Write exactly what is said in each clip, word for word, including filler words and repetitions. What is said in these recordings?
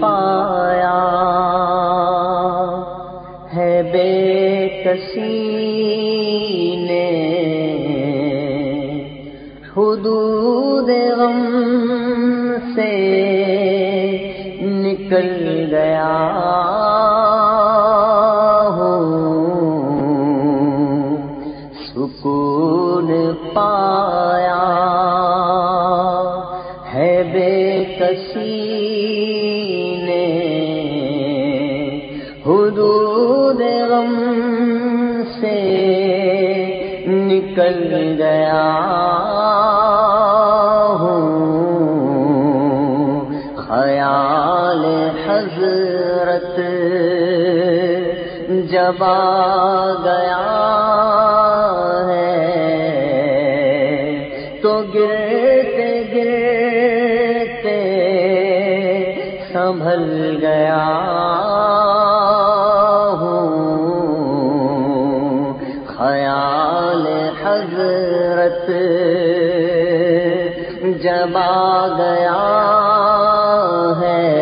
پایا ہے بے کسی نے، حدود غم سے نکل گیا ہوں، سکون پایا ہے بے کسی نے، حدود غم سے نکل گیا ہوں، خیال حضرت جب آ گیا ہے تو گرتے گرتے سنبھل گیا ہوں، خیال حضرت جب آ گیا ہے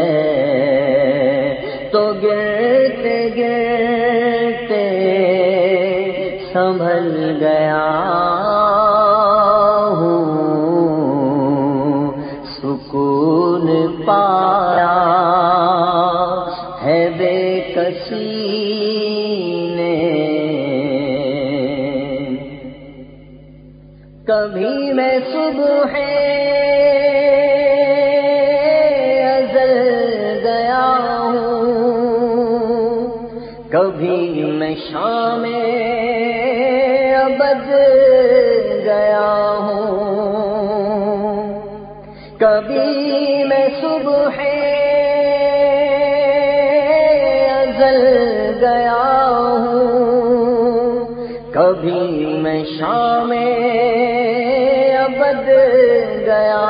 تو گرتے گرتے سنبھل گیا ہوں، سکون پایا ہے بے کسی نے۔ کبھی میں صبح ازل گیا ہوں، کبھی میں شام ابد گیا ہوں، کبھی میں صبح ازل گیا ہوں، کبھی میں شام ابد گیا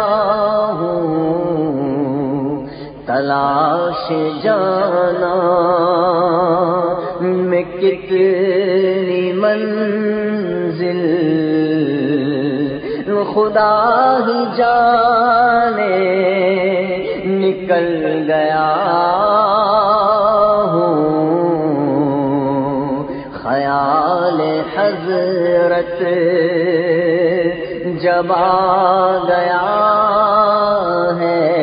ہوں، تلاش جانا میں کتنی منزل خدا ہی جانے نکل گیا ہوں، خیال حضرت جب آ گیا ہے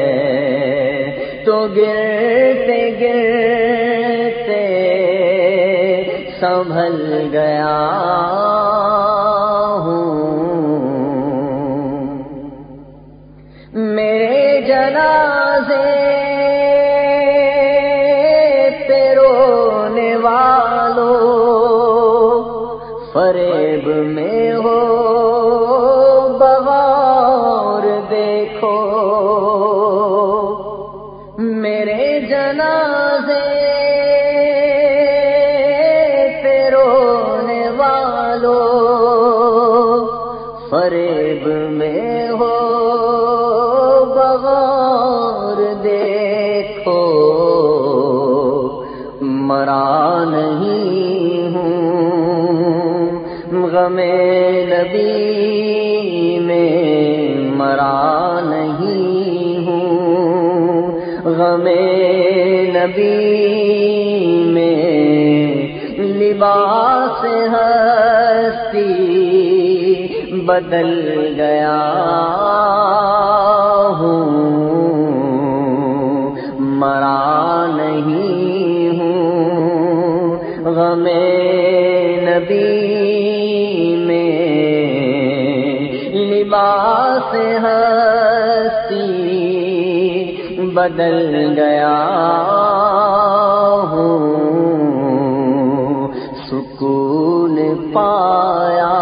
تو گرتے گرتے سنبھل گیا ہوں، میرے جنازے پہ رونے والوں فریب میں ہو بغور دیکھو، میرے جنازے پہ رونے والوں فریب میں ہو بغور دیکھو، مرا نہیں ہوں غم نبی میں، مرا نہیں ہوں غم نبی میں، لباس ہستی بدل گیا ہوں، مرا نہیں ہوں غم نبی میں، لباس ہستی بدل گیا ہوں، سکون پایا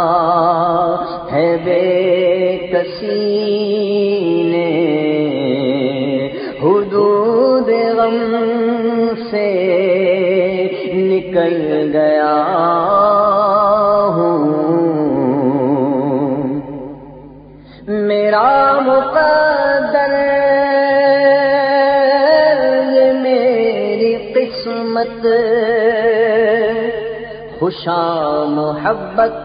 ہے بے کسی نے، حدود غم سے نکل گیا ہوں، میرا مقدر یہ میری قسمت، خوشا محبت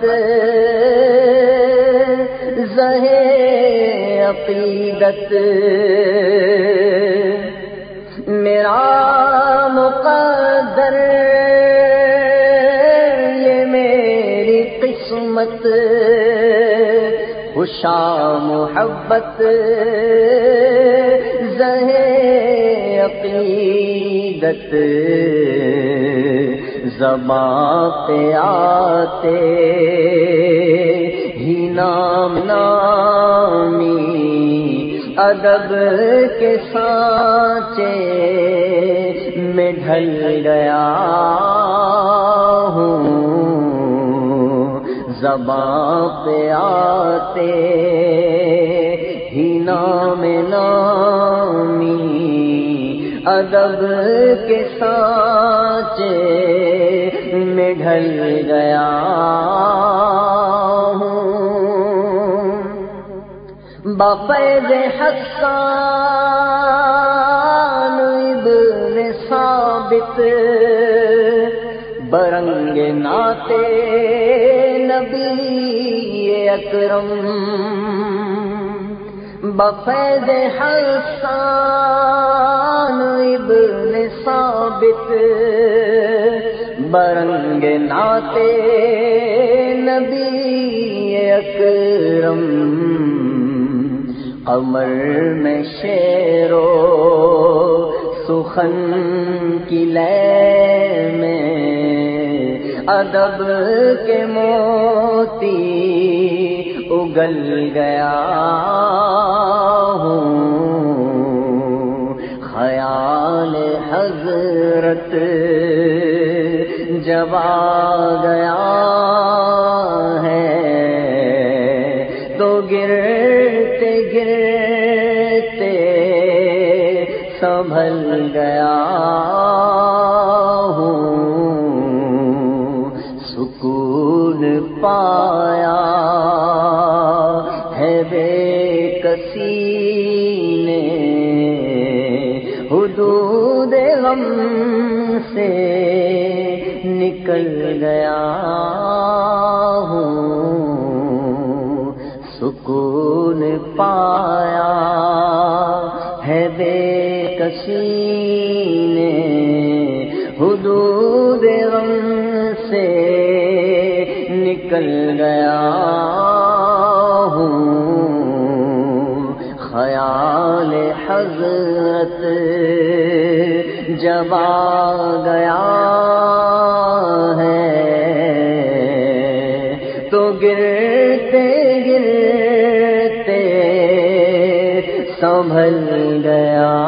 زہے عقیدت گشا محبت زہے عقیدت زباں پہ آتے ہی نام نامی ادب کے سانچے میں ڈھل گیا ہوں، زباں پہ آتے ہی نام نامی ادب کے سانچے میں ڈھل گیا ہوں، بفیض حسان ابن ثابت برنگ ناتے نبی اکرم، بفیض حسان ابن ثابت برنگ ناتے نبی اکرم، قمر میں شعر و سخن کی لے میں ادب کے موتی اگل گیا ہوں، خیال حضرت جب آ گیا ہے تو گرتے گرتے سنبھل گیا ہوں، سکون پایا ہے بے کسی نے حدود غم سے نکل گیا ہوں، سکون پایا ہے بے کسی نے حدود غم سے نکل گیا ہوں، خیال حضرت جب آ گیا ہے تو گرتے گرتے سنبھل گیا۔